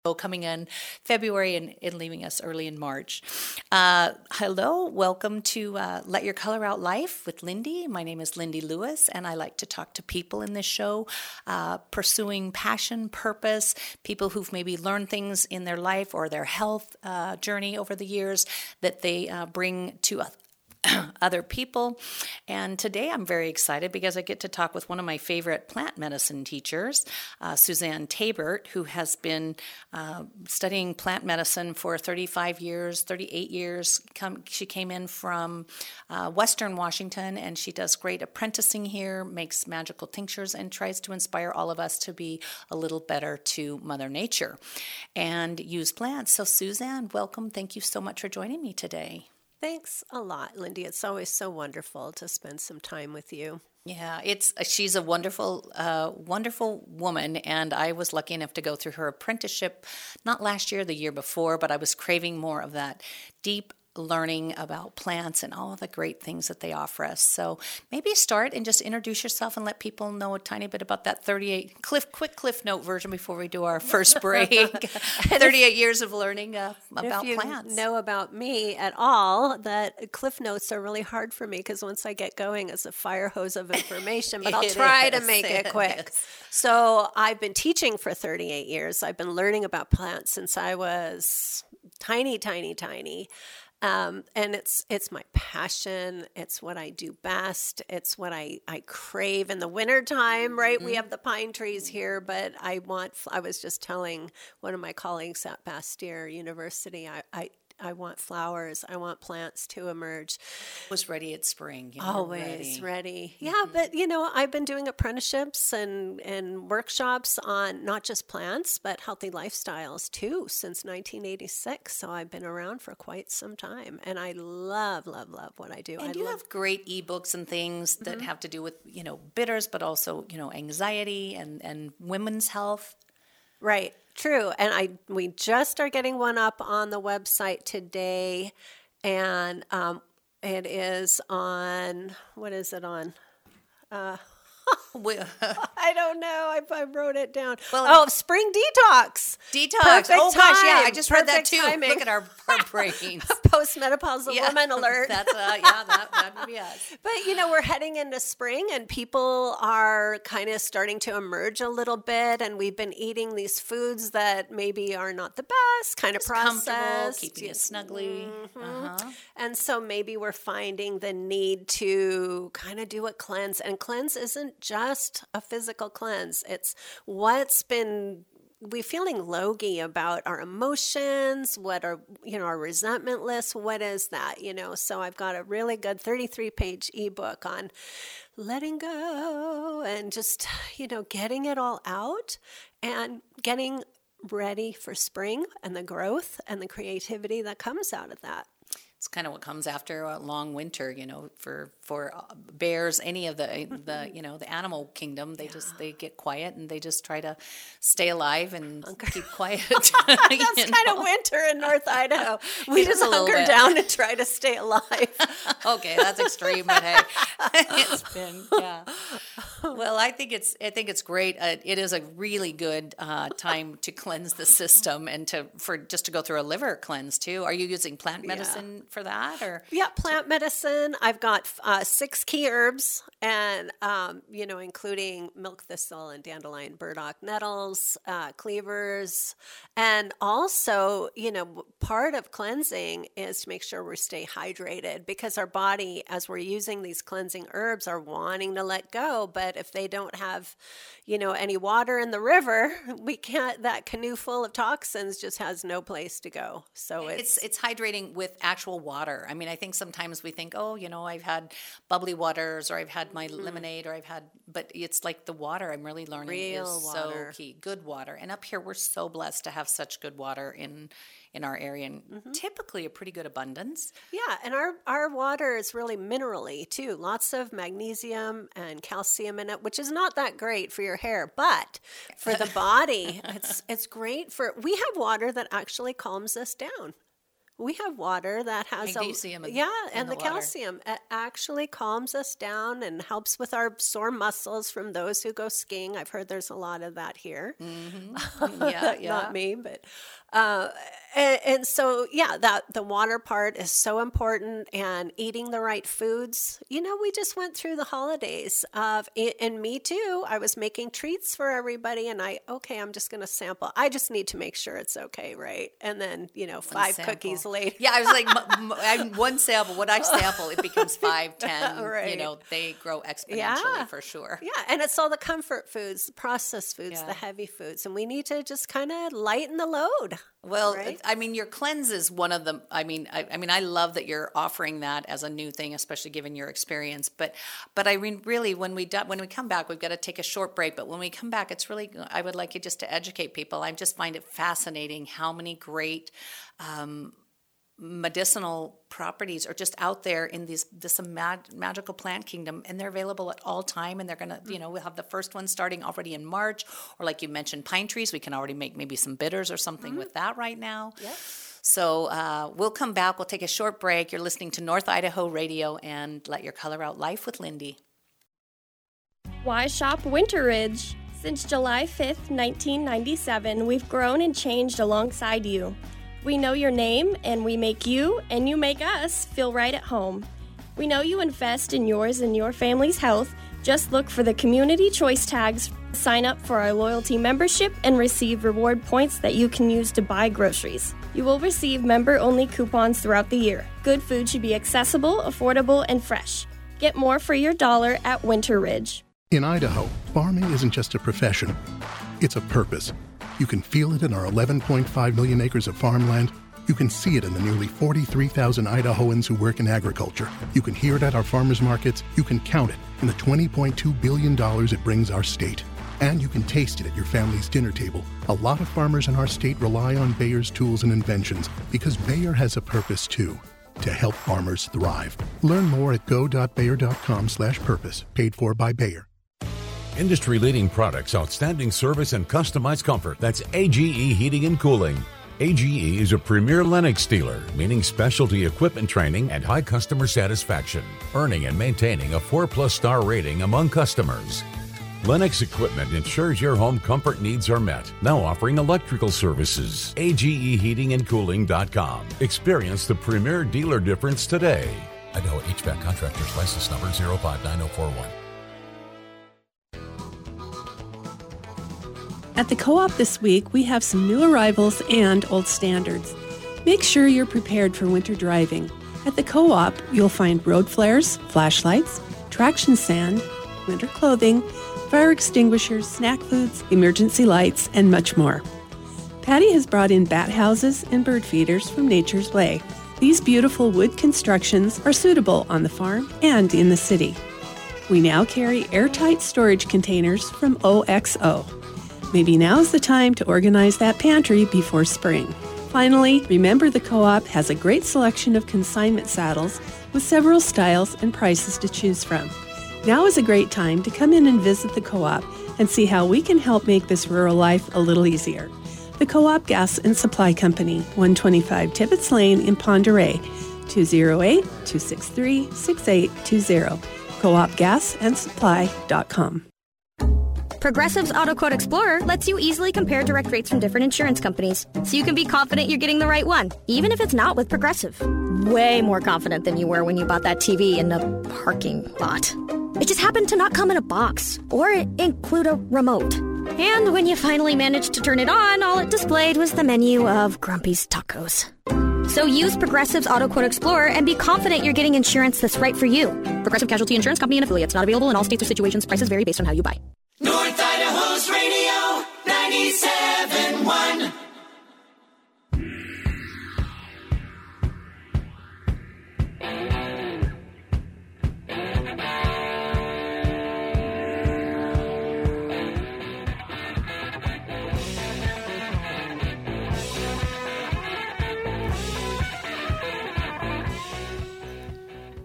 coming in February and leaving us early in March. Hello, welcome to Let Your Color Out Life with Lindy. My name is Lindy Lewis, and I like to talk to people in this show, pursuing passion, purpose, people who've maybe learned things in their life or their health journey over the years that they bring to other people. And today I'm very excited because I get to talk with one of my favorite plant medicine teachers, Suzanne Tabert, who has been studying plant medicine for 38 years. She came in from Western Washington, and she does great apprenticing here, makes magical tinctures, and tries to inspire all of us to be a little better to Mother Nature and use plants. So Suzanne, welcome. Thank you so much for joining me today. Thanks a lot, Lindy. It's always so wonderful to spend some time with you. Yeah, she's a wonderful, wonderful woman, and I was lucky enough to go through her apprenticeship, not last year, the year before, but I was craving more of that deep learning about plants and all the great things that they offer us. So maybe start and just introduce yourself and let people know a tiny bit about that quick cliff note version before we do our first break. 38 years of learning about plants. If you know about me at all, that cliff notes are really hard for me because once I get going, it's a fire hose of information, but I'll try to make it quick. So I've been teaching for 38 years. I've been learning about plants since I was tiny. And it's my passion. It's what I do best. It's what I crave in the wintertime, right? Mm-hmm. We have the pine trees here, but I was just telling one of my colleagues at Bastyr University, I want flowers. I want plants to emerge. Was ready at spring. Always ready. Yeah, but I've been doing apprenticeships and workshops on not just plants, but healthy lifestyles too since 1986. So I've been around for quite some time. And I love what I do. And you have great ebooks and things that have to do with, bitters, but also, anxiety and women's health. Right. True. And we just are getting one up on the website today, and it is on, what is it on? I don't know. I wrote it down. Spring detox. Perfect time. Gosh, yeah, I just read that too. Timing. Look at our brains. Postmenopausal woman alert. That's that would be us. But we're heading into spring, and people are kind of starting to emerge a little bit, and we've been eating these foods that maybe are not the best, kind of processed, keeping it snugly. Mm-hmm. And so maybe we're finding the need to kind of do a cleanse, and cleanse isn't just a physical cleanse. It's what's been we feeling logy about our emotions, what are, our resentment list, what is that, So I've got a really good 33-page ebook on letting go and just, getting it all out and getting ready for spring and the growth and the creativity that comes out of that. It's kind of what comes after a long winter, for bears, any of the the animal kingdom. They get quiet and they just try to stay alive and keep quiet. That's kind of winter in North Idaho. We just hunker down and try to stay alive. Okay, that's extreme, but hey, it's been Well, I think it's great. It is a really good time to cleanse the system and to go through a liver cleanse too. Are you using plant medicine for that, or? Yeah, plant medicine. I've got 6 key herbs, and including milk thistle and dandelion burdock nettles, cleavers, and also part of cleansing is to make sure we stay hydrated, because our body, as we're using these cleansing herbs, are wanting to let go, but if they don't have any water in the river, we can't. That canoe full of toxins just has no place to go. So it's hydrating with actual water. I mean, I think sometimes we think, I've had bubbly waters, or I've had my lemonade, or but it's like the water. I'm really learning real is water. So key. Good water. And up here, we're so blessed to have such good water in our area, and typically a pretty good abundance. Yeah, and our water is really minerally too. Lots of magnesium and calcium in it, which is not that great for your hair, but for the body, it's great for. We have water that actually calms us down. We have water that has magnesium and the calcium. It actually calms us down and helps with our sore muscles from those who go skiing. I've heard there's a lot of that here. Mm-hmm. Yeah. Not me, but and so that the water part is so important, and eating the right foods. We just went through the holidays and me too. I was making treats for everybody, and I'm just going to sample. I just need to make sure it's okay, right? And then 5 cookies later. Yeah, I was like, one sample. When I sample, it becomes 5, 10. Right. They grow exponentially for sure. Yeah, and it's all the comfort foods, the processed foods, the heavy foods, and we need to just kind of lighten the load. Well, right? I mean, your cleanse is one of them. I mean, I love that you're offering that as a new thing, especially given your experience. But I mean, really, when we come back, we've got to take a short break. But when we come back, it's really, I would like you just to educate people. I just find it fascinating how many great medicinal properties are just out there in this magical plant kingdom, and they're available at all time. And they're gonna, we'll have the first one starting already in March, or like you mentioned, pine trees. We can already make maybe some bitters or something with that right now. Yep. So we'll come back. We'll take a short break. You're listening to North Idaho Radio and Let Your Color Out Life with Lindy. Why shop Winter Ridge? Since July 5th, 1997, we've grown and changed alongside you. We know your name, and we make you, and you make us, feel right at home. We know you invest in yours and your family's health. Just look for the community choice tags, sign up for our loyalty membership, and receive reward points that you can use to buy groceries. You will receive member-only coupons throughout the year. Good food should be accessible, affordable, and fresh. Get more for your dollar at Winter Ridge. In Idaho, farming isn't just a profession, it's a purpose. You can feel it in our 11.5 million acres of farmland. You can see it in the nearly 43,000 Idahoans who work in agriculture. You can hear it at our farmers markets. You can count it in the $20.2 billion it brings our state. And you can taste it at your family's dinner table. A lot of farmers in our state rely on Bayer's tools and inventions because Bayer has a purpose too, to help farmers thrive. Learn more at go.bayer.com/purpose, paid for by Bayer. Industry-leading products, outstanding service, and customized comfort. That's AGE Heating and Cooling. AGE is a premier Lennox dealer, meaning specialty equipment training and high customer satisfaction, earning and maintaining a 4+ star rating among customers. Lennox Equipment ensures your home comfort needs are met. Now offering electrical services. AGEheatingandcooling.com. Experience the premier dealer difference today. Idaho HVAC Contractors License Number 059041. At the Co-op this week, we have some new arrivals and old standards. Make sure you're prepared for winter driving. At the Co-op, you'll find road flares, flashlights, traction sand, winter clothing, fire extinguishers, snack foods, emergency lights, and much more. Patty has brought in bat houses and bird feeders from Nature's Way. These beautiful wood constructions are suitable on the farm and in the city. We now carry airtight storage containers from OXO. Maybe now's the time to organize that pantry before spring. Finally, remember the Co-op has a great selection of consignment saddles with several styles and prices to choose from. Now is a great time to come in and visit the Co-op and see how we can help make this rural life a little easier. The Co-op Gas and Supply Company, 125 Tibbetts Lane in Pend Oreille, 208-263-6820. coopgasandsupply.com. Progressive's Auto Quote Explorer lets you easily compare direct rates from different insurance companies, so you can be confident you're getting the right one, even if it's not with Progressive. Way more confident than you were when you bought that TV in the parking lot. It just happened to not come in a box, or include a remote. And when you finally managed to turn it on, all it displayed was the menu of Grumpy's Tacos. So use Progressive's Auto Quote Explorer and be confident you're getting insurance that's right for you. Progressive Casualty Insurance Company and affiliates. Not available in all states or situations. Prices vary based on how you buy. North Idaho's Radio 97.1.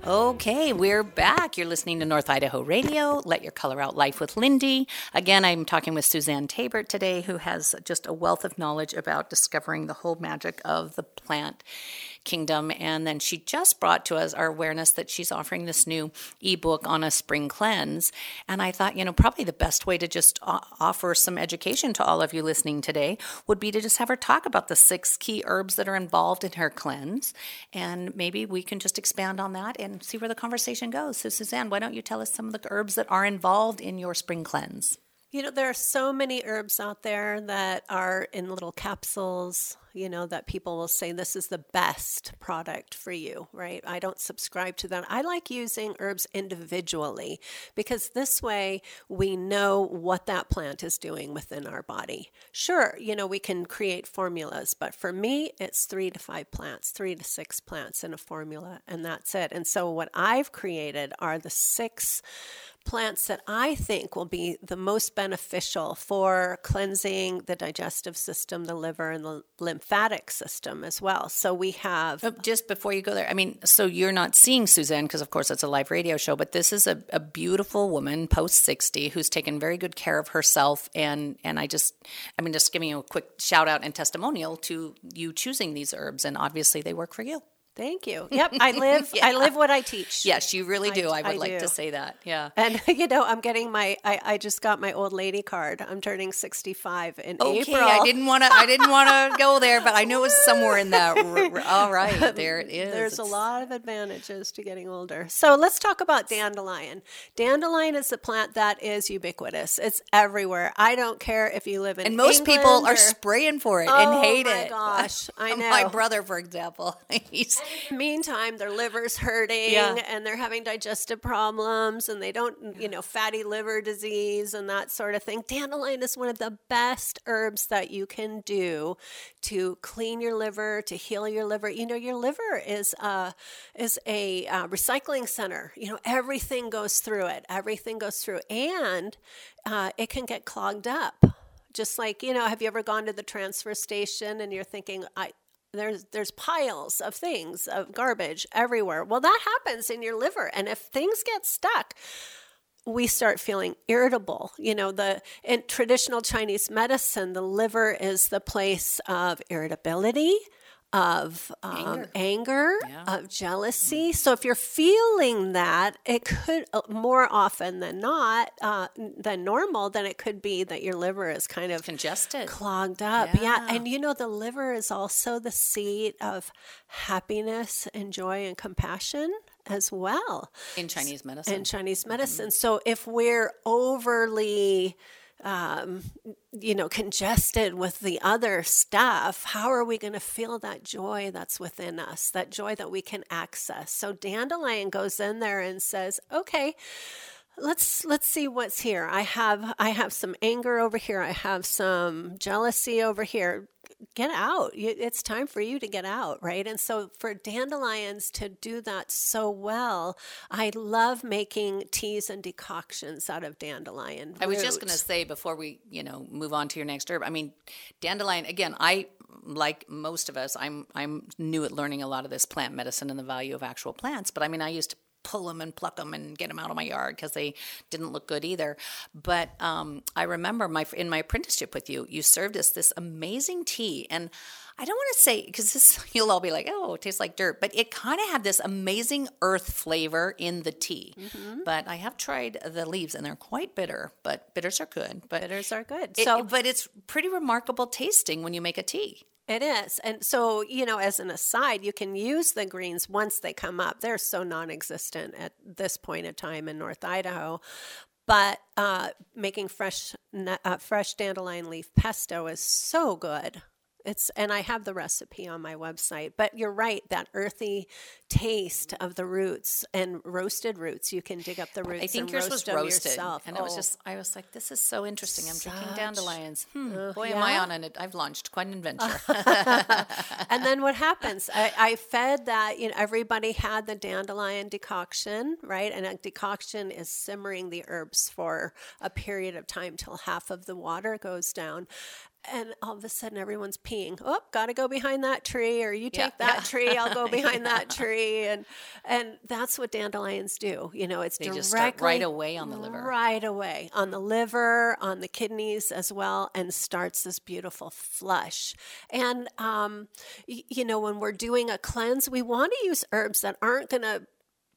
Okay, we're back. You're listening to North Idaho Radio, Let Your Color Out Life with Lindy. Again, I'm talking with Suzanne Tabert today, who has just a wealth of knowledge about discovering the whole magic of the plant kingdom. And then she just brought to us our awareness that she's offering this new ebook on a spring cleanse. And I thought, probably the best way to just offer some education to all of you listening today would be to just have her talk about the 6 key herbs that are involved in her cleanse. And maybe we can just expand on that and see where the conversation goes. So Suzanne, why don't you tell us some of the herbs that are involved in your spring cleanse? There are so many herbs out there that are in little capsules, that people will say this is the best product for you, right? I don't subscribe to that. I like using herbs individually because this way we know what that plant is doing within our body. Sure, we can create formulas, but for me, it's 3 to 5 plants, 3 to 6 plants in a formula, and that's it. And so what I've created are the 6 plants that I think will be the most beneficial for cleansing the digestive system, the liver, and the lymphatic system as well. So we have... Just before you go there, so you're not seeing Suzanne because, of course, it's a live radio show, but this is a beautiful woman, post-60, who's taken very good care of herself. And just giving you a quick shout out and testimonial to you choosing these herbs. And obviously they work for you. Thank you. Yep, I live what I teach. Yes, you really do. I would like to say that. Yeah. And I'm getting I just got my old lady card. I'm turning 65 in April. Okay, I didn't want to go there, but I knew it was somewhere in that. All right, there it is. There's a lot of advantages to getting older. So let's talk about dandelion. Dandelion is a plant that is ubiquitous. It's everywhere. I don't care if you live in And most England people are spraying for it and hate it. Oh my gosh, I know. My brother, for example, Meantime, their liver's hurting and they're having digestive problems and they don't, fatty liver disease and that sort of thing. Dandelion is one of the best herbs that you can do to clean your liver, to heal your liver. Your liver is a recycling center. Everything goes through it. Everything goes through, and it can get clogged up. Just like, have you ever gone to the transfer station and you're thinking, there's piles of things, of garbage everywhere. Well, that happens in your liver. And if things get stuck, we start feeling irritable. In traditional Chinese medicine, the liver is the place of irritability, of anger, of jealousy. So if you're feeling that, it could more often than not, than normal, then it could be that your liver is kind of congested, clogged up. Yeah. And the liver is also the seat of happiness and joy and compassion as well. In Chinese medicine. Mm-hmm. So if we're overly congested with the other stuff, how are we going to feel that joy that's within us, that joy that we can access? So dandelion goes in there and says, okay, let's see what's here. I have some anger over here. I have some jealousy over here. Get out. It's time for you to get out, right? And so for dandelions to do that so well, I love making teas and decoctions out of dandelion root. I was just going to say before we, move on to your next herb. Dandelion, again, like most of us, I'm new at learning a lot of this plant medicine and the value of actual plants, but I used to pull them and pluck them and get them out of my yard because they didn't look good either. But I remember in my apprenticeship with you, you served us this amazing tea. And I don't want to say, because you'll all be like, oh, it tastes like dirt. But it kind of had this amazing earth flavor in the tea. Mm-hmm. But I have tried the leaves, and they're quite bitter. But bitters are good. But it's pretty remarkable tasting when you make a tea. It is. And so, as an aside, you can use the greens once they come up. They're so non-existent at this point in time in North Idaho. But making fresh dandelion leaf pesto is so good. And I have the recipe on my website. But you're right, that earthy taste of the roots and roasted roots. You can dig up the roots. I think and yours was roasted yourself. And I was like, this is so interesting. I'm drinking dandelions. Boy, am I on it. I've launched quite an adventure. And then what happens? I fed that, everybody had the dandelion decoction, right? And a decoction is simmering the herbs for a period of time till half of the water goes down. and all of a sudden everyone's peeing. Oh, got to go behind that tree, or you take that tree, I'll go behind that tree. And that's what dandelions do. You know, it's they directly just start right away on the liver. Right away on the liver, on the kidneys as well, and starts this beautiful flush. And, you know, when we're doing a cleanse, we want to use herbs that aren't going to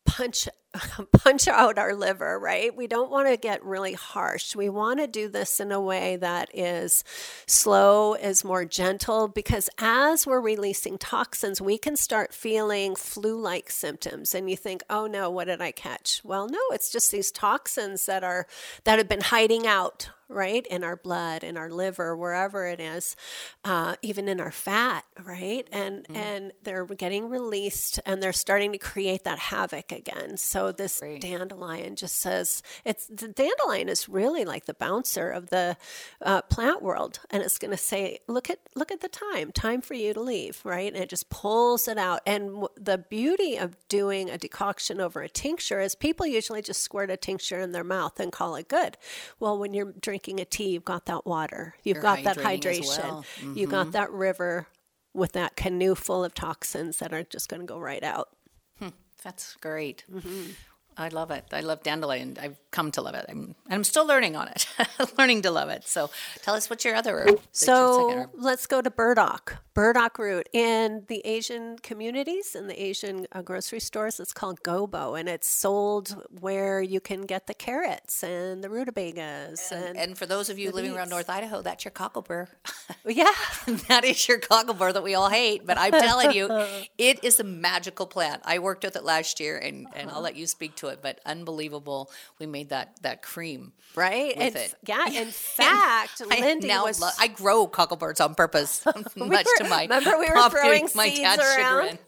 punch out our liver, right? We don't want to get really harsh. We want to do this in a way that is slow, is more gentle, because as we're releasing toxins, we can start feeling flu-like symptoms. And you think, oh no, what did I catch? Well, no, it's just these toxins that have been hiding out, right? In our blood, in our liver, wherever it is, even in our fat, right? And they're getting released, and they're starting to create that havoc again. So this dandelion just says, the dandelion is really like the bouncer of the plant world. And it's going to say, look at the time for you to leave, right? And it just pulls it out. And the beauty of doing a decoction over a tincture is people usually just squirt a tincture in their mouth and call it good. Well, when you're drinking a tea, you've got that water, you've got that hydration, well. You got that river with that canoe full of toxins that are just going to go right out. That's great. I love it. I love dandelion. I've come to love it. I'm still learning on it, learning to love it. So tell us what's your other herb. So let's go to burdock root. In the Asian communities, in the Asian grocery stores, it's called gobo, and it's sold where you can get the carrots and the rutabagas. And for those of you living around North Idaho, that's your cocklebur. Yeah. That is your cocklebur that we all hate. But I'm telling you, it is a magical plant. I worked with it last year, and I'll let you speak to it, but unbelievable. We made that cream. Right. With it. Yeah. In fact, Lindy I grow cockleburs on purpose, much to my remember we were throwing seeds around.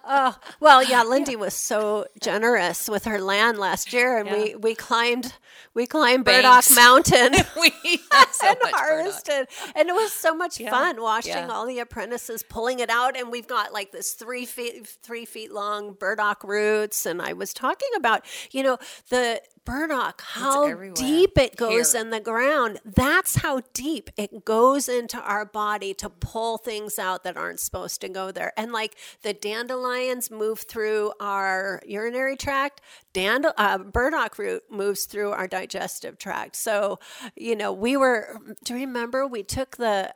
Lindy was so generous with her land last year, and we climbed Burdock Mountain. We had so and much harvested, burdock. and it was so much fun watching all the apprentices pulling it out. And we've got like this 3 feet long burdock roots, and I was talking about, you know, the burdock, how deep it goes in the ground. That's how deep it goes into our body to pull things out that aren't supposed to go there. And like the dandelions move through our urinary tract, burdock root moves through our digestive tract. So, you know, do you remember we took the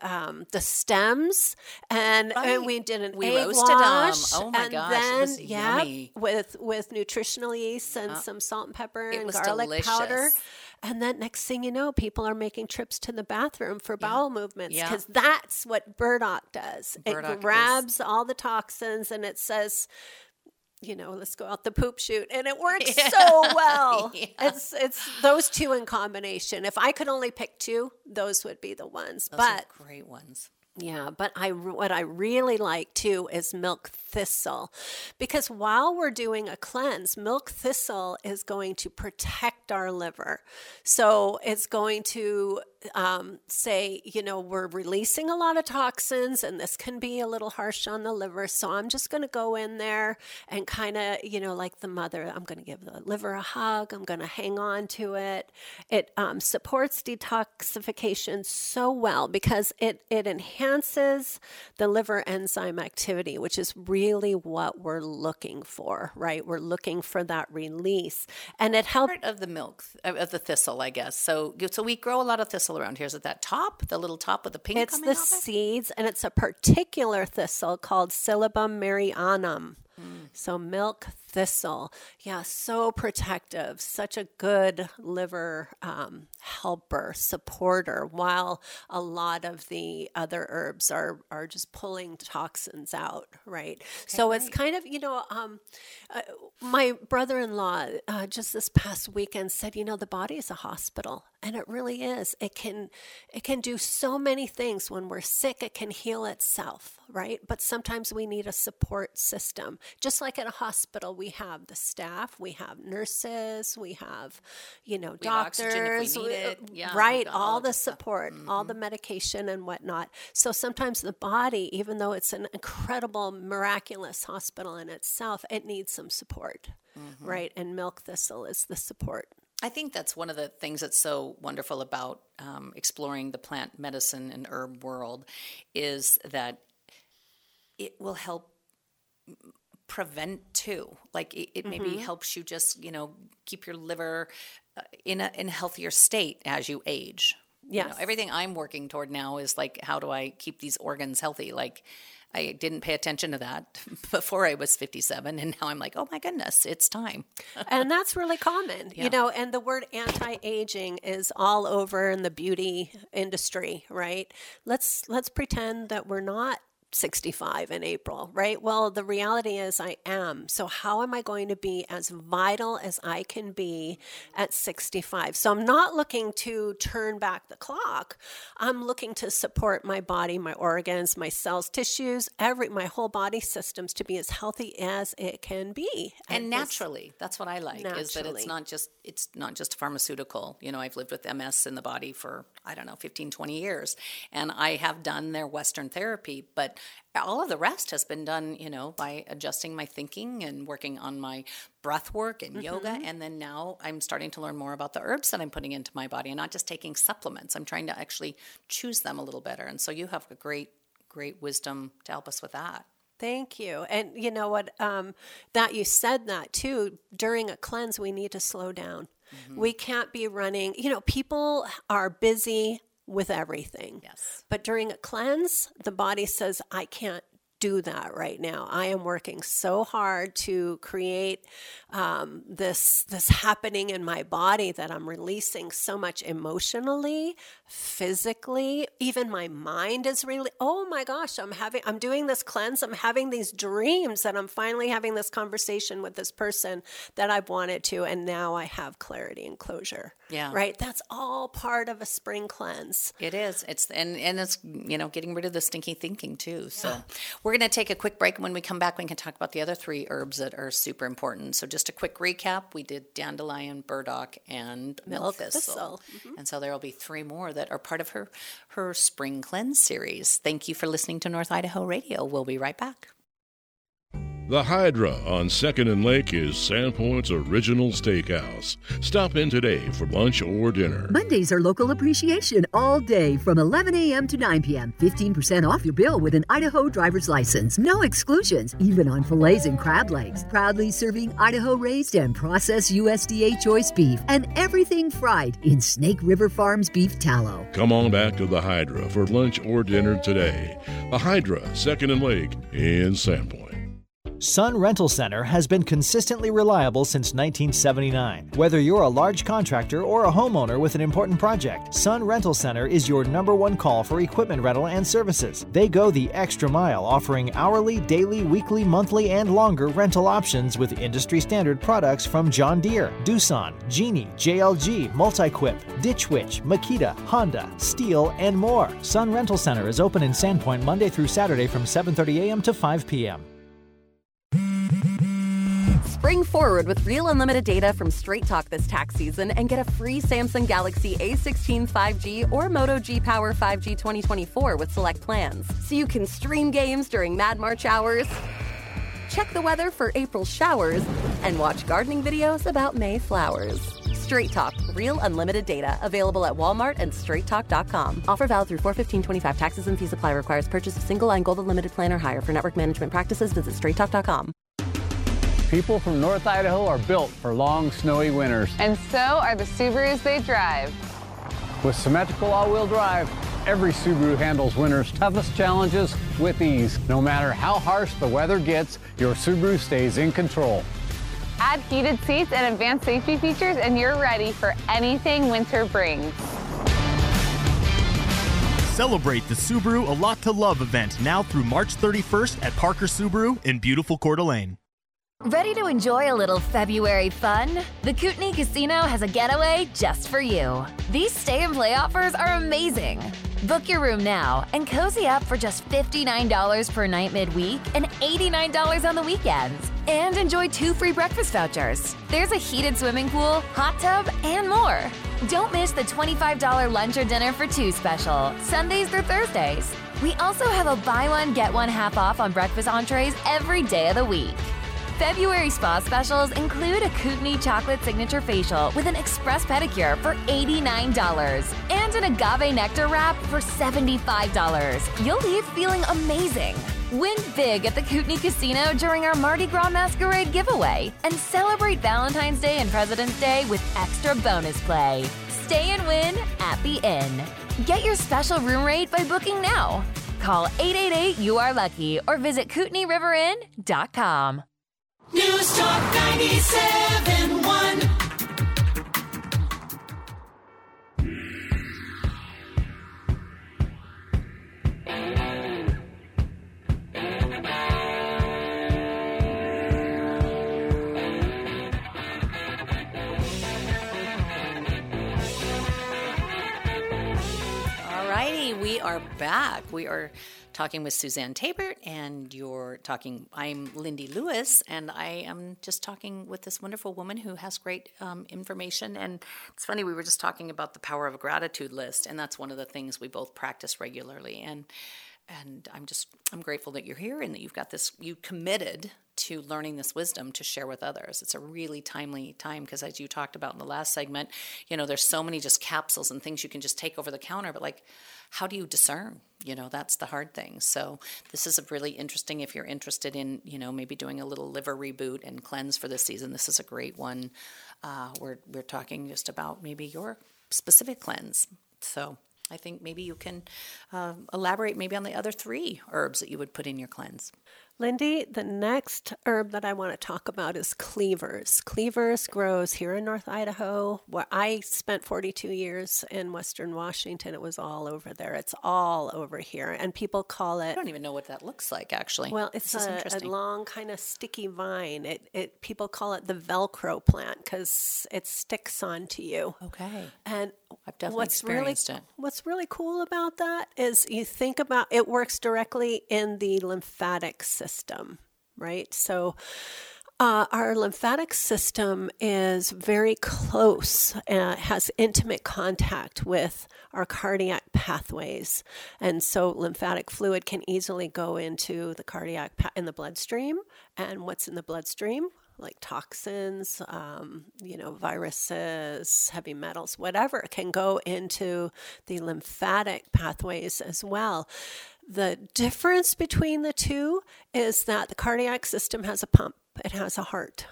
stems and we did an egg roasted wash. them. Oh my gosh, then, it was yummy. with nutritional yeast and some salt and pepper and garlic delicious. powder. And then next thing you know, people are making trips to the bathroom for bowel movements, because that's what burdock does. It grabs all the toxins and it says, you know, let's go out the poop chute. And it works so well. It's those two in combination. If I could only pick two, those would be the ones. Those are great ones. Yeah, but what I really like too is milk thistle, because while we're doing a cleanse, milk thistle is going to protect our liver. So it's going to say, you know, we're releasing a lot of toxins and this can be a little harsh on the liver. So I'm just going to go in there and kind of, you know, like the mother, I'm going to give the liver a hug. I'm going to hang on to it. It supports detoxification so well because it enhances the liver enzyme activity, which is really what we're looking for, right? We're looking for that release. And it helps. Part of the milk, of the thistle, I guess. So we grow a lot of thistle around here. Is it that top, the little top with the pink coming off it? It's the seeds, and it's a particular thistle called Silybum marianum. So milk thistle. Yeah, so protective. Such a good liver helper, supporter, while a lot of the other herbs are just pulling toxins out, right? Okay, so it's kind of, you know, my brother-in-law just this past weekend said, you know, the body is a hospital, and it really is. It can do so many things. When we're sick, it can heal itself, right? But sometimes we need a support system. Just like at a hospital, we have the staff, we have nurses, we have, you know, doctors, right? All the support, all the medication and whatnot. So sometimes the body, even though it's an incredible, miraculous hospital in itself, it needs some support, right? And milk thistle is the support. I think that's one of the things that's so wonderful about exploring the plant medicine and herb world is that it will help prevent too. Like it maybe helps you just, keep your liver in a healthier state as you age. Yes. Everything I'm working toward now is like, how do I keep these organs healthy? Like I didn't pay attention to that before I was 57. And now I'm like, oh my goodness, it's time. And that's really common, and the word anti-aging is all over in the beauty industry, right? Let's pretend that we're not 65 in April, right? Well, the reality is I am. So how am I going to be as vital as I can be at 65? So I'm not looking to turn back the clock. I'm looking to support my body, my organs, my cells, tissues, my whole body systems to be as healthy as it can be. And naturally, that's what I like, is that it's not just pharmaceutical. I've lived with MS in the body for, 15, 20 years. And I have done their Western therapy, but all of the rest has been done, by adjusting my thinking and working on my breath work and yoga. And then now I'm starting to learn more about the herbs that I'm putting into my body and not just taking supplements. I'm trying to actually choose them a little better. And so you have a great wisdom to help us with that. Thank you. And you know what, that you said that too, during a cleanse, we need to slow down. We can't be running, people are busy with everything. Yes. But during a cleanse, the body says, I can't do that right now. I am working so hard to create this happening in my body that I'm releasing so much emotionally, physically, even my mind is really, oh my gosh, I'm doing this cleanse. I'm having these dreams that I'm finally having this conversation with this person that I've wanted to. And now I have clarity and closure. Yeah. Right. That's all part of a spring cleanse. It is. It's getting rid of the stinky thinking too. So we're going to take a quick break. And when we come back, we can talk about the other 3 herbs that are super important. So just a quick recap. We did dandelion, burdock, and milk thistle. And so there will be 3 more that are part of her spring cleanse series. Thank you for listening to North Idaho Radio. We'll be right back. The Hydra on 2nd and Lake is Sandpoint's original steakhouse. Stop in today for lunch or dinner. Mondays are local appreciation all day from 11 a.m. to 9 p.m. 15% off your bill with an Idaho driver's license. No exclusions, even on fillets and crab legs. Proudly serving Idaho-raised and processed USDA choice beef and everything fried in Snake River Farms beef tallow. Come on back to the Hydra for lunch or dinner today. The Hydra, 2nd and Lake in Sandpoint. Sun Rental Center has been consistently reliable since 1979. Whether you're a large contractor or a homeowner with an important project, Sun Rental Center is your #1 call for equipment rental and services. They go the extra mile, offering hourly, daily, weekly, monthly, and longer rental options with industry-standard products from John Deere, Doosan, Genie, JLG, Multiquip, Ditch Witch, Makita, Honda, Steel, and more. Sun Rental Center is open in Sandpoint Monday through Saturday from 7:30 a.m. to 5 p.m. Spring forward with real unlimited data from Straight Talk this tax season and get a free Samsung Galaxy A16 5G or Moto G Power 5G 2024 with select plans. So you can stream games during Mad March hours, check the weather for April showers, and watch gardening videos about May flowers. Straight Talk, real unlimited data. Available at Walmart and straighttalk.com. Offer valid through 4/15/25. Taxes and fees apply. Requires purchase of single line gold unlimited plan or higher. For network management practices, visit straighttalk.com. People from North Idaho are built for long, snowy winters. And so are the Subarus they drive. With symmetrical all-wheel drive, every Subaru handles winter's toughest challenges with ease. No matter how harsh the weather gets, your Subaru stays in control. Add heated seats and advanced safety features, and you're ready for anything winter brings. Celebrate the Subaru A Lot to Love event now through March 31st at Parker Subaru in beautiful Coeur d'Alene. Ready to enjoy a little February fun? The Kootenai Casino has a getaway just for you. These stay-and-play offers are amazing. Book your room now and cozy up for just $59 per night midweek and $89 on the weekends. And enjoy 2 free breakfast vouchers. There's a heated swimming pool, hot tub, and more. Don't miss the $25 lunch or dinner for 2 special, Sundays through Thursdays. We also have a buy one, get one half off on breakfast entrees every day of the week. February spa specials include a Kootenai chocolate signature facial with an express pedicure for $89 and an agave nectar wrap for $75. You'll leave feeling amazing. Win big at the Kootenai Casino during our Mardi Gras Masquerade giveaway and celebrate Valentine's Day and President's Day with extra bonus play. Stay and win at the Inn. Get your special room rate by booking now. Call 888-YOU-ARE-LUCKY or visit KootenaiRiverInn.com. News Talk 97.1. We are back. We are talking with Suzanne Tabert, and I'm Lindy Lewis, and I am just talking with this wonderful woman who has great information. And it's funny, we were just talking about the power of a gratitude list, and that's one of the things we both practice regularly. And I'm grateful that you're here and that you committed to learning this wisdom to share with others. It's a really timely time because, as you talked about in the last segment, there's so many just capsules and things you can just take over the counter, but how do you discern? That's the hard thing. So this is a really interesting, if you're interested in, maybe doing a little liver reboot and cleanse for this season, this is a great one. We're talking just about maybe your specific cleanse. So I think maybe you can elaborate maybe on the other 3 herbs that you would put in your cleanse. Lindy, the next herb that I want to talk about is cleavers. Cleavers grows here in North Idaho, where I spent 42 years in Western Washington. It was all over there. It's all over here. And people call it... I don't even know what that looks like, actually. Well, it's a long kind of sticky vine. People call it the Velcro plant because it sticks onto you. Okay. And I've definitely experienced it. What's really cool about that is you think about it works directly in the lymphatic system, right? So our lymphatic system is very close, has intimate contact with our cardiac pathways. And so lymphatic fluid can easily go into the cardiac in the bloodstream. And what's in the bloodstream? Like toxins, viruses, heavy metals, whatever can go into the lymphatic pathways as well. The difference between the two is that the cardiac system has a pump. It has a heart,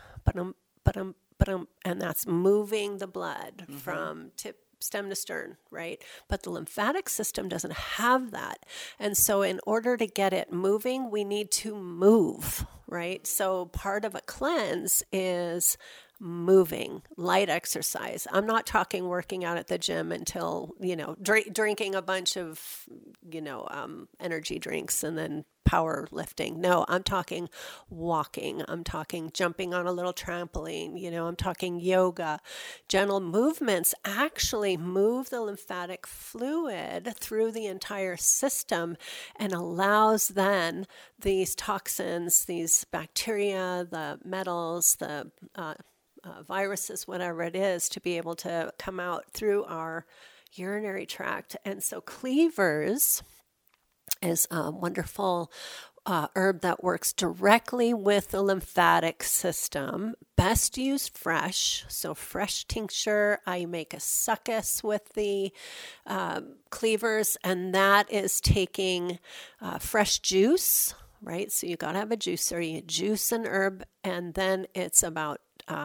and that's moving the blood from stem to stern, right? But the lymphatic system doesn't have that. And so in order to get it moving, we need to move, right? So part of a cleanse is moving, light exercise. I'm not talking working out at the gym until, drinking a bunch of, energy drinks and then power lifting. No, I'm talking walking. I'm talking jumping on a little trampoline. I'm talking yoga. Gentle movements actually move the lymphatic fluid through the entire system and allows then these toxins, these bacteria, the metals, the viruses, whatever it is, to be able to come out through our urinary tract. And so cleavers is a wonderful herb that works directly with the lymphatic system. Best used fresh, so fresh tincture. I make a succus with the cleavers, and that is taking fresh juice, right? So you got to have a juicer. You juice an herb, and then it's about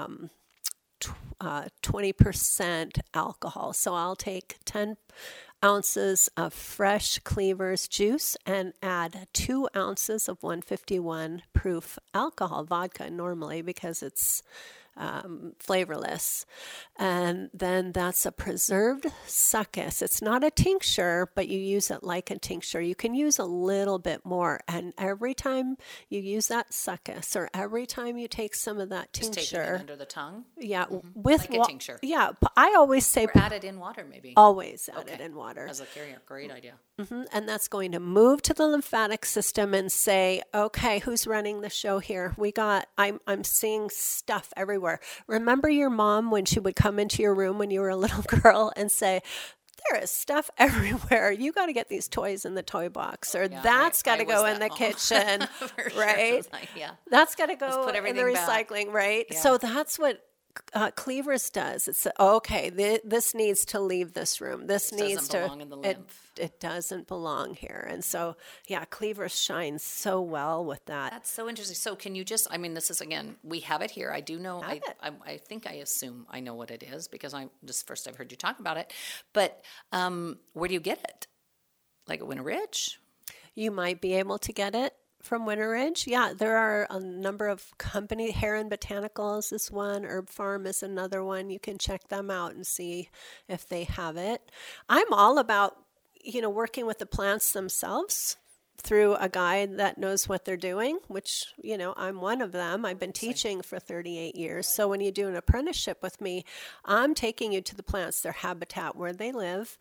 20% alcohol. So I'll take 10 ounces of fresh cleavers juice and add 2 ounces of 151 proof alcohol, vodka normally, because it's flavorless. And then that's a preserved succus. It's not a tincture, but you use it like a tincture. You can use a little bit more. And every time you use that succus, or every time you take some of that tincture, just taking it under the tongue. Yeah, with like a tincture. Yeah, I always say add it in water, maybe. Always add it in water as a carrier. Great idea. And that's going to move to the lymphatic system and say, okay, who's running the show here? I'm seeing stuff everywhere. Remember your mom when she would come into your room when you were a little girl and say, there is stuff everywhere. You got to get these toys in the toy box, or that's got to go in the kitchen, right? Sure. That's got to go put in the recycling, right? Yeah. So that's what Cleavers does. It's okay. This needs to leave this room. This needs to. Belong in the lymph. It doesn't belong here, and so Cleavers shines so well with that. That's so interesting. So can you just? I mean, this is again. We have it here. I do know. I think I assume I know what it is because first I've heard you talk about it. But where do you get it? Like at Winter Ridge? You might be able to get it from Winter Ridge. Yeah, there are a number of companies. Heron Botanicals is one. Herb Farm is another one. You can check them out and see if they have it. I'm all about, working with the plants themselves through a guide that knows what they're doing, which, I'm one of them. I've been teaching for 38 years. So when you do an apprenticeship with me, I'm taking you to the plants, their habitat, where they live,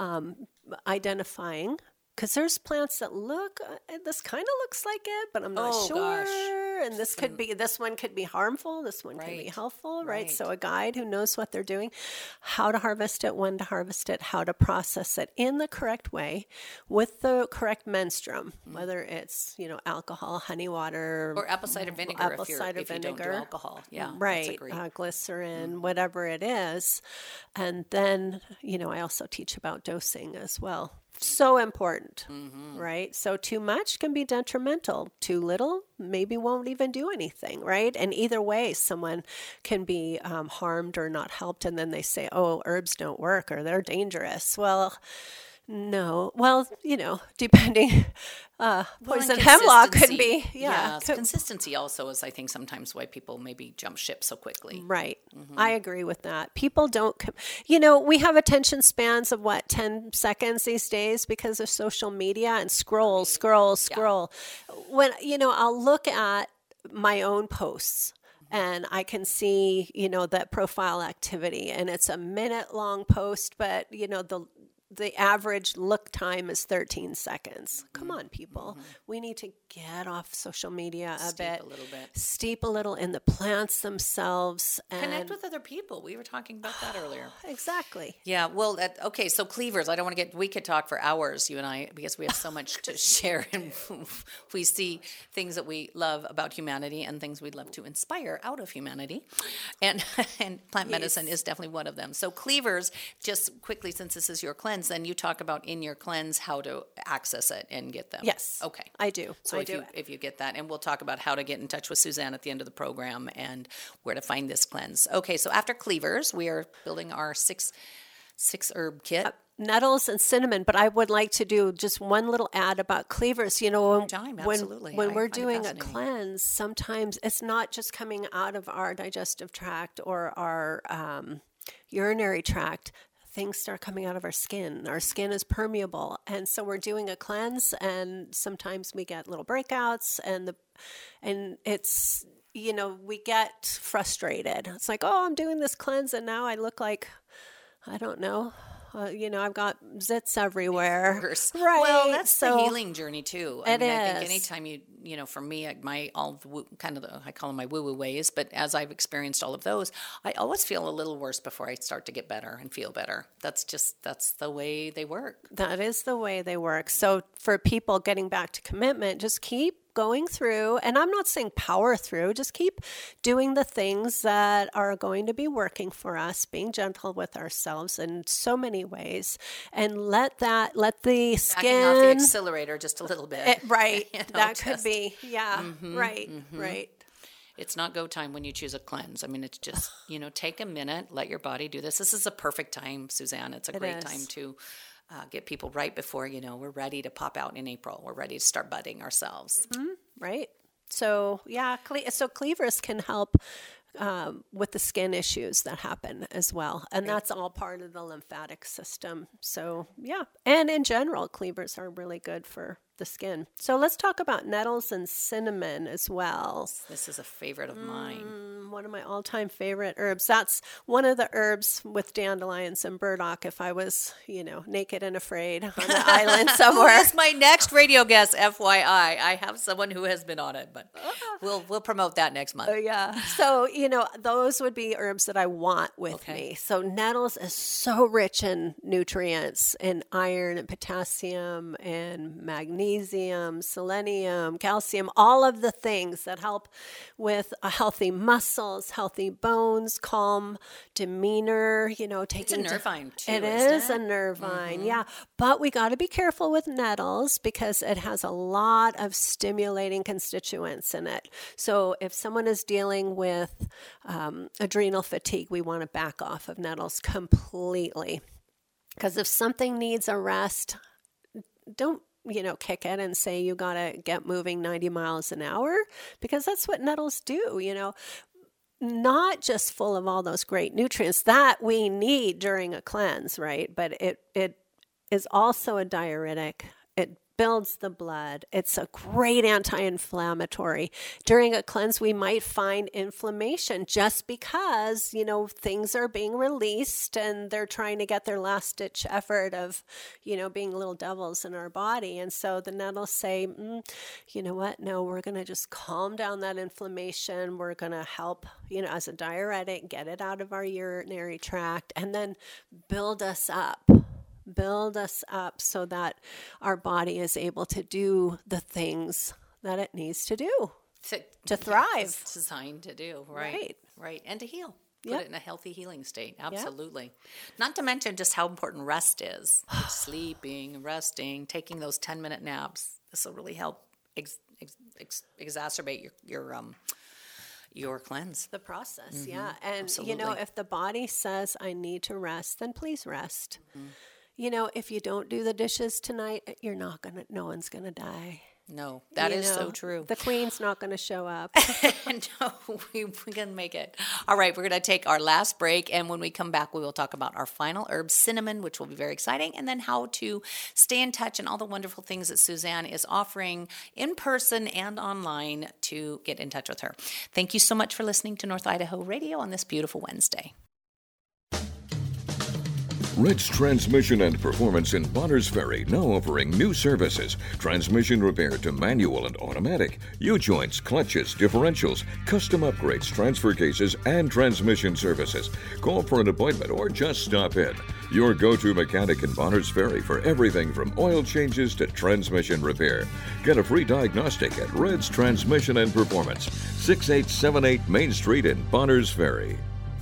identifying. Because there's plants that look, this kind of looks like it, but I'm not sure. Gosh. And this one could be harmful. This one could be helpful, right? So a guide who knows what they're doing, how to harvest it, when to harvest it, how to process it in the correct way with the correct menstruum, whether it's, alcohol, honey water. Or apple cider vinegar if you don't do alcohol. Yeah, right. Glycerin, whatever it is. And then, I also teach about dosing as well. So important, right? So too much can be detrimental. Too little maybe won't even do anything, right? And either way, someone can be harmed or not helped, and then they say, oh, herbs don't work or they're dangerous. Well, no. Well, depending, poison hemlock could be, Consistency also is, I think, sometimes why people maybe jump ship so quickly. Right. I agree with that. People don't, we have attention spans of 10 seconds these days because of social media and scroll. When, I'll look at my own posts. And I can see, that profile activity, and it's a minute-long post, but, the average look time is 13 seconds. Come on, people. We need to get off social media a little bit. Steep a little in the plants themselves. And connect with other people. We were talking about that earlier. Exactly. Yeah. Well, okay. So Cleavers, we could talk for hours, you and I, because we have so much to share. And we see things that we love about humanity and things we'd love to inspire out of humanity. And plant medicine is definitely one of them. So Cleavers, just quickly, since this is your cleanse, then you talk about in your cleanse how to access it and get them. Yes. Okay. I do. So if you get that, and we'll talk about how to get in touch with Suzanne at the end of the program and where to find this cleanse. Okay. So after Cleavers, we are building our six herb kit. Nettles and cinnamon, but I would like to do just one little ad about Cleavers. When we're doing a cleanse, sometimes it's not just coming out of our digestive tract or our urinary tract. Things start coming out of our skin. Our skin is permeable. And so we're doing a cleanse, and sometimes we get little breakouts, and it's, we get frustrated. It's like, oh, I'm doing this cleanse, and now I look like, I don't know, I've got zits everywhere. Right. Well, that's the healing journey too. I think anytime for me, I call them my woo-woo ways, but as I've experienced all of those, I always feel a little worse before I start to get better and feel better. That's the way they work. That is the way they work. So for people getting back to commitment, just keep going through, and I'm not saying power through, just keep doing the things that are going to be working for us, being gentle with ourselves in so many ways, and let the skin backing off the accelerator just a little bit. Right. That could be. Yeah. Right. It's not go time when you choose a cleanse. I mean, it's just, take a minute, let your body do this. This is a perfect time, Suzanne. It's a great time to get people right before, we're ready to pop out in April. We're ready to start budding ourselves. Right. So, so Cleavers can help with the skin issues that happen as well. And that's all part of the lymphatic system. So, and in general, Cleavers are really good for the skin. So let's talk about nettles and cinnamon as well. This is a favorite of mine. one of my all-time favorite herbs. That's one of the herbs with dandelions and burdock if I was, naked and afraid on an island somewhere. That's my next radio guest, FYI. I have someone who has been on it, but we'll promote that next month. Yeah. So, those would be herbs that I want with me. So nettles is so rich in nutrients, in iron and potassium and magnesium, selenium, calcium, all of the things that help with healthy muscles, healthy bones, calm demeanor, It's a nerve vine too, It is a nerve vine, yeah. But we got to be careful with nettles because it has a lot of stimulating constituents in it. So if someone is dealing with adrenal fatigue, we want to back off of nettles completely. Because if something needs a rest, don't kick it and say you got to get moving 90 miles an hour, because that's what nettles do, not just full of all those great nutrients that we need during a cleanse, right? But it is also a diuretic. It builds the blood. It's a great anti-inflammatory. During a cleanse, we might find inflammation just because, things are being released and they're trying to get their last ditch effort of, being little devils in our body. And so the nettles say, you know what? No, we're going to just calm down that inflammation. We're going to help, as a diuretic, get it out of our urinary tract and then build us up so that our body is able to do the things that it needs to do to thrive. It's designed to do, right? And to heal. Put it in a healthy healing state. Absolutely. Yep. Not to mention just how important rest is. Sleeping, resting, taking those 10-minute naps. This will really help exacerbate your cleanse. The process, yeah. And, if the body says, I need to rest, then please rest. Mm-hmm. If you don't do the dishes tonight, no one's going to die. No, that is so true. The queen's not going to show up. No, we can make it. All right, we're going to take our last break, and when we come back, we will talk about our final herb, cinnamon, which will be very exciting, and then how to stay in touch and all the wonderful things that Suzanne is offering in person and online to get in touch with her. Thank you so much for listening to North Idaho Radio on this beautiful Wednesday. Ridge Transmission and Performance in Bonners Ferry now offering new services. Transmission repair to manual and automatic, U-joints, clutches, differentials, custom upgrades, transfer cases, and transmission services. Call for an appointment or just stop in. Your go-to mechanic in Bonners Ferry for everything from oil changes to transmission repair. Get a free diagnostic at Ridge Transmission and Performance, 6878 Main Street in Bonners Ferry.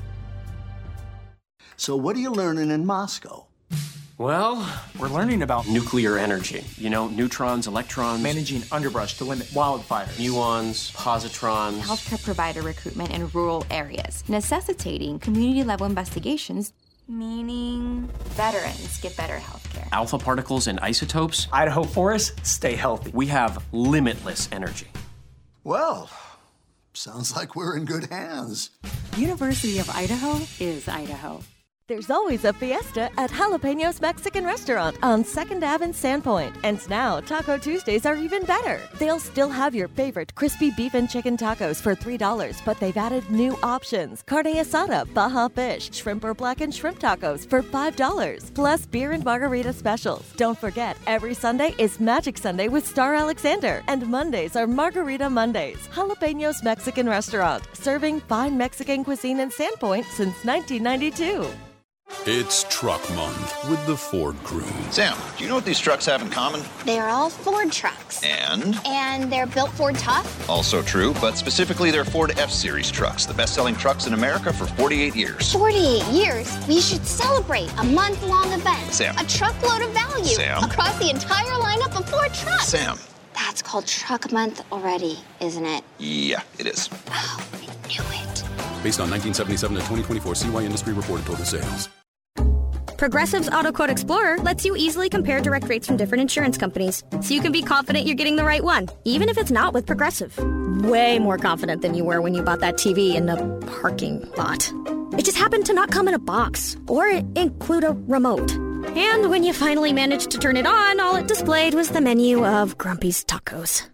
So what are you learning in Moscow? Well, we're learning about nuclear energy. Neutrons, electrons. Managing underbrush to limit wildfires. Muons, positrons. Healthcare provider recruitment in rural areas, necessitating community-level investigations, meaning veterans get better healthcare. Alpha particles and isotopes. Idaho forests stay healthy. We have limitless energy. Well, sounds like we're in good hands. University of Idaho is Idaho. There's always a fiesta at Jalapenos Mexican Restaurant on 2nd Ave in Sandpoint. And now, Taco Tuesdays are even better. They'll still have your favorite crispy beef and chicken tacos for $3, but they've added new options. Carne asada, Baja fish, shrimp or blackened shrimp tacos for $5, plus beer and margarita specials. Don't forget, every Sunday is Magic Sunday with Star Alexander, and Mondays are Margarita Mondays. Jalapenos Mexican Restaurant, serving fine Mexican cuisine in Sandpoint since 1992. It's Truck Month with the Ford crew. Sam, do you know what these trucks have in common? They are all Ford trucks. And they're built Ford tough. Also true, but specifically they're Ford F-Series trucks, the best-selling trucks in America for 48 years. 48 years? We should celebrate a month-long event. Sam. A truckload of value. Sam. Across the entire lineup of Ford trucks. Sam. That's called Truck Month already, isn't it? Yeah, it is. Oh, I knew it. Based on 1977 to 2024 CY Industry reported total sales. Progressive's Auto Quote Explorer lets you easily compare direct rates from different insurance companies, so you can be confident you're getting the right one, even if it's not with Progressive. Way more confident than you were when you bought that TV in the parking lot. It just happened to not come in a box or include a remote. And when you finally managed to turn it on, all it displayed was the menu of Grumpy's Tacos.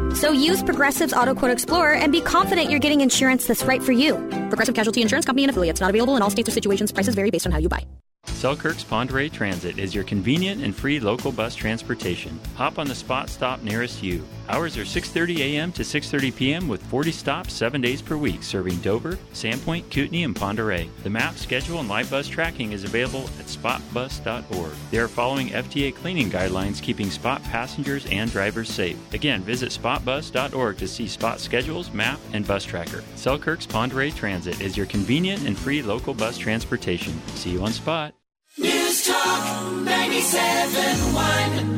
So use Progressive's Auto Quote Explorer and be confident you're getting insurance that's right for you. Progressive Casualty Insurance Company and affiliates. Not available in all states or situations. Prices vary based on how you buy. Selkirk's Pend Oreille Transit is your convenient and free local bus transportation. Hop on the spot stop nearest you. Hours are 6:30 a.m. to 6:30 p.m. with 40 stops 7 days per week, serving Dover, Sandpoint, Kootenai, and Pend Oreille. The map, schedule, and live bus tracking is available at spotbus.org. They are following FTA cleaning guidelines, keeping Spot passengers and drivers safe. Again, visit spotbus.org to see Spot schedules, map, and bus tracker. Selkirk's Pend Oreille Transit is your convenient and free local bus transportation. See you on Spot. News Talk 97.1.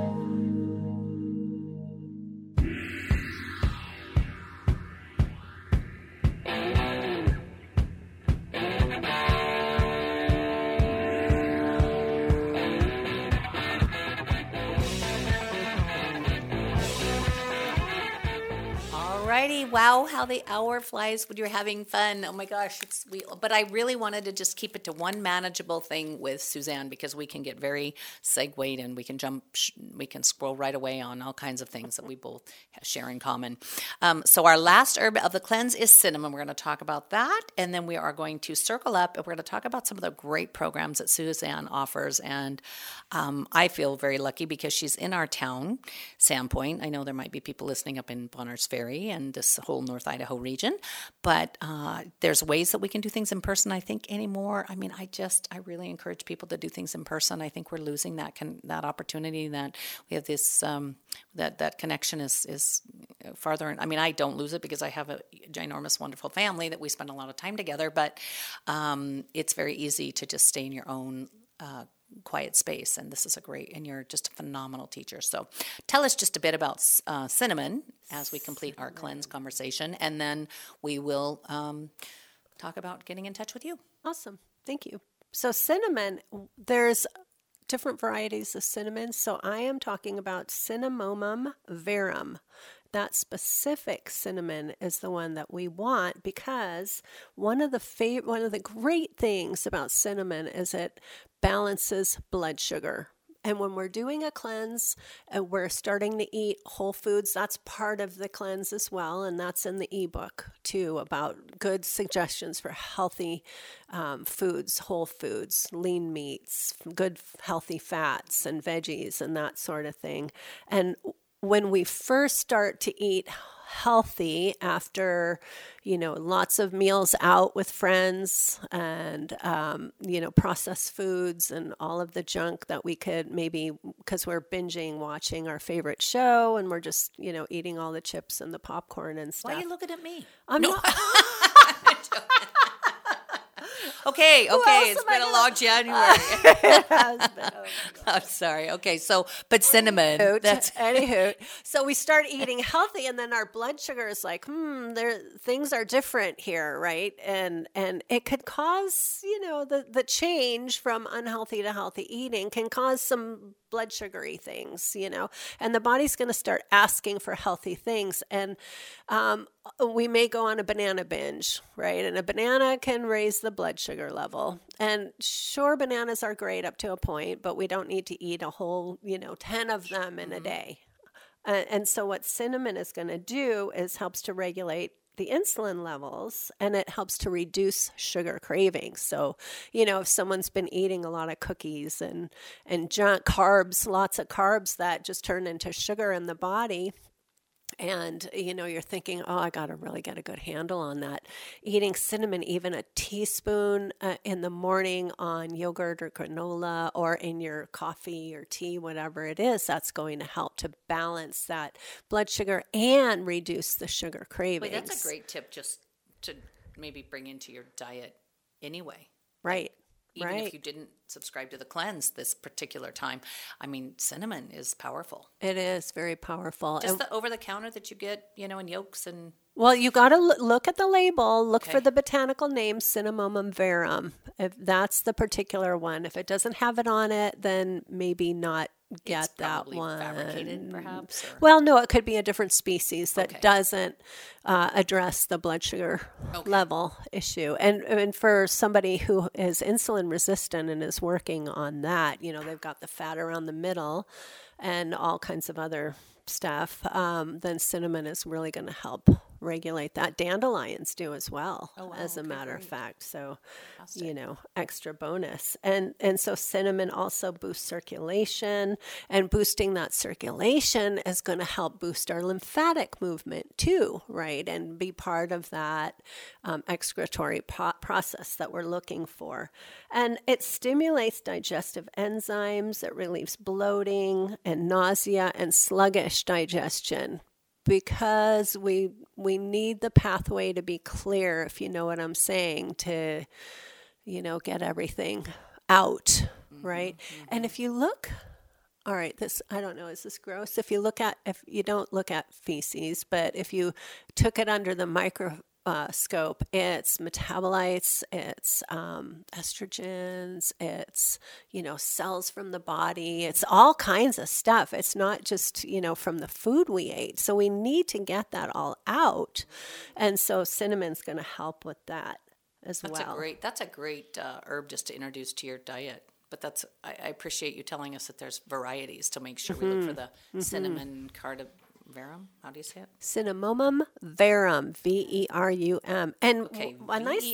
Alrighty, wow, how the hour flies when you're having fun. Oh my gosh, but I really wanted to just keep it to one manageable thing with Suzanne, because we can get very segued and we can scroll right away on all kinds of things that we both share in common. So our last herb of the cleanse is cinnamon. We're going to talk about that, and then we are going to circle up and we're going to talk about some of the great programs that Suzanne offers. And I feel very lucky because she's in our town, Sandpoint. I know there might be people listening up in Bonners Ferry and this whole North Idaho region, but there's ways that we can do things in person, I think, anymore. I mean, I really encourage people to do things in person. I think we're losing that opportunity, that we have this that connection is farther. I mean, I don't lose it because I have a ginormous, wonderful family that we spend a lot of time together, but it's very easy to just stay in your own quiet space, and this is and you're just a phenomenal teacher. So tell us just a bit about cinnamon as we complete our cleanse conversation, and then we will talk about getting in touch with you. Awesome. Thank you. So cinnamon, there's different varieties of cinnamon. So I am talking about Cinnamomum verum. That specific cinnamon is the one that we want, because one of the great things about cinnamon is it balances blood sugar. And when we're doing a cleanse and we're starting to eat whole foods, that's part of the cleanse as well. And that's in the ebook too, about good suggestions for healthy foods, whole foods, lean meats, good healthy fats and veggies and that sort of thing. And when we first start to eat healthy after, lots of meals out with friends and, processed foods and all of the junk that we could maybe, because we're binging watching our favorite show and we're just, eating all the chips and the popcorn and stuff. Why are you looking at me? I'm not. Okay, it's been a long January. It has been. Oh, I'm sorry. Okay, but cinnamon. Anywho, so we start eating healthy, and then our blood sugar is like, things are different here, right? And it could cause, the change from unhealthy to healthy eating can cause some blood sugary things, and the body's going to start asking for healthy things. And we may go on a banana binge, right? And a banana can raise the blood sugar level. And sure, bananas are great up to a point, but we don't need to eat a whole, 10 of them in a day. And so what cinnamon is going to do is helps to regulate the insulin levels, and it helps to reduce sugar cravings. So, if someone's been eating a lot of cookies and junk carbs, lots of carbs that just turn into sugar in the body, and, you're thinking, I got to really get a good handle on that. Eating cinnamon, even a teaspoon in the morning on yogurt or granola or in your coffee or tea, whatever it is, that's going to help to balance that blood sugar and reduce the sugar cravings. Wait, that's a great tip just to maybe bring into your diet anyway. Right. Even if you didn't subscribe to the cleanse this particular time. I mean, cinnamon is powerful. It is very powerful. Just the over-the-counter that you get, in yolks and... Well, you got to look at the label. Look for the botanical name, Cinnamomum verum. If that's the particular one. If it doesn't have it on it, then maybe not get that one. Fabricated, perhaps? Or? Well, no, it could be a different species that doesn't address the blood sugar level issue. And for somebody who is insulin resistant and is working on that, they've got the fat around the middle and all kinds of other stuff, then cinnamon is really going to help regulate that. Dandelions do as well, as a matter of fact. So, extra bonus. And so cinnamon also boosts circulation, and boosting that circulation is going to help boost our lymphatic movement too, right? And be part of that excretory process that we're looking for. And it stimulates digestive enzymes. It relieves bloating and nausea and sluggish digestion, because we need the pathway to be clear, if you know what I'm saying, to, get everything out, right? And if you look, all right, I don't know, is this gross? If you don't look at feces, but if you took it under the microscope, it's metabolites, it's estrogens, it's, cells from the body, it's all kinds of stuff. It's not just, from the food we ate. So we need to get that all out. And so cinnamon's going to help with that as well. That's a great herb just to introduce to your diet. But I appreciate you telling us that there's varieties to make sure we look for the cinnamon cardaverum. How do you say it? Cinnamomum verum, Verum. And one nice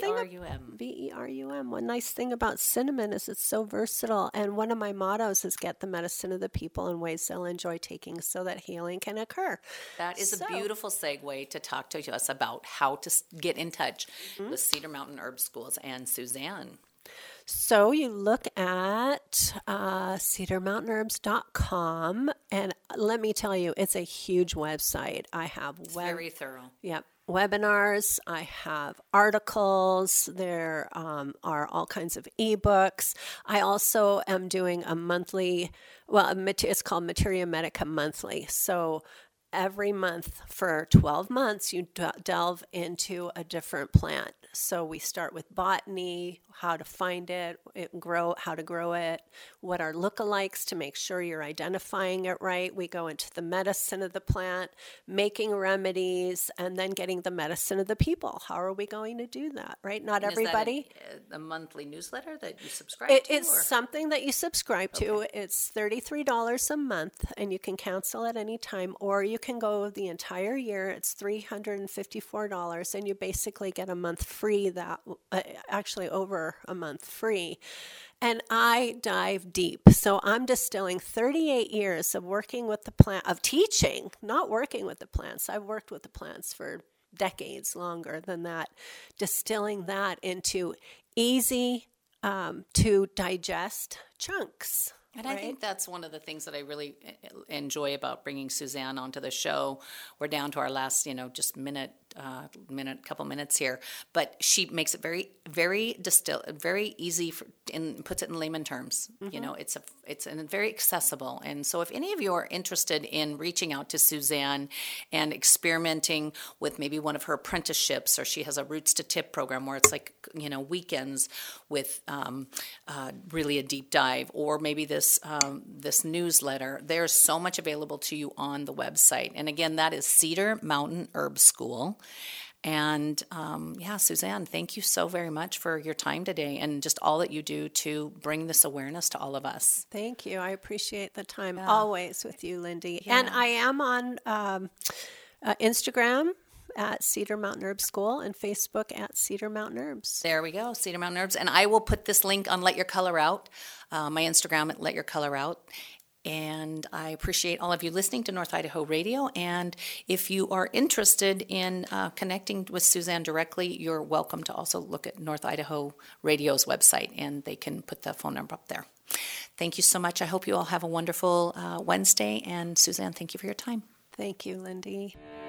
thing about cinnamon is it's so versatile. And one of my mottos is get the medicine of the people in ways they'll enjoy taking so that healing can occur. That is a beautiful segue to talk to us about how to get in touch with Cedar Mountain Herb Schools and Suzanne. So you look at cedarmountainherbs.com, and let me tell you, it's a huge website. I have very thorough. Yep. Webinars, I have articles, there are all kinds of ebooks. I also am doing a monthly, it's called Materia Medica Monthly. So every month for 12 months, you delve into a different plant. So we start with botany, how to find it, how to grow it, what are lookalikes to make sure you're identifying it right. We go into the medicine of the plant, making remedies, and then getting the medicine of the people. How are we going to do that, right? Not everybody. Is that a monthly newsletter that you subscribe to? It's something that you subscribe to. It's $33 a month, and you can cancel at any time, or you can go the entire year. It's $354, and you basically get a month free, actually over a month free. And I dive deep. So I'm distilling 38 years of working with the plant, of teaching, not working with the plants. I've worked with the plants for decades longer than that, distilling that into easy to digest chunks. And I think that's one of the things that I really enjoy about bringing Suzanne onto the show. We're down to our last, just couple minutes here, but she makes it very, very very easy and puts it in layman terms. It's very accessible. And so if any of you are interested in reaching out to Suzanne and experimenting with maybe one of her apprenticeships, or she has a Roots to Tip program where it's like, weekends with really a deep dive, or maybe this newsletter, there's so much available to you on the website. And again, that is Cedar Mountain Herb School. And Suzanne, thank you so very much for your time today and just all that you do to bring this awareness to all of us. Thank you. I appreciate the time always with you, Lindy. Yeah. And I am on Instagram at Cedar Mountain Herb School and Facebook at Cedar Mountain Herbs. There we go, Cedar Mountain Herbs. And I will put this link on Let Your Color Out, my Instagram at Let Your Color Out. And I appreciate all of you listening to North Idaho Radio. And if you are interested in connecting with Suzanne directly, you're welcome to also look at North Idaho Radio's website, and they can put the phone number up there. Thank you so much. I hope you all have a wonderful Wednesday. And Suzanne, thank you for your time. Thank you, Lindy.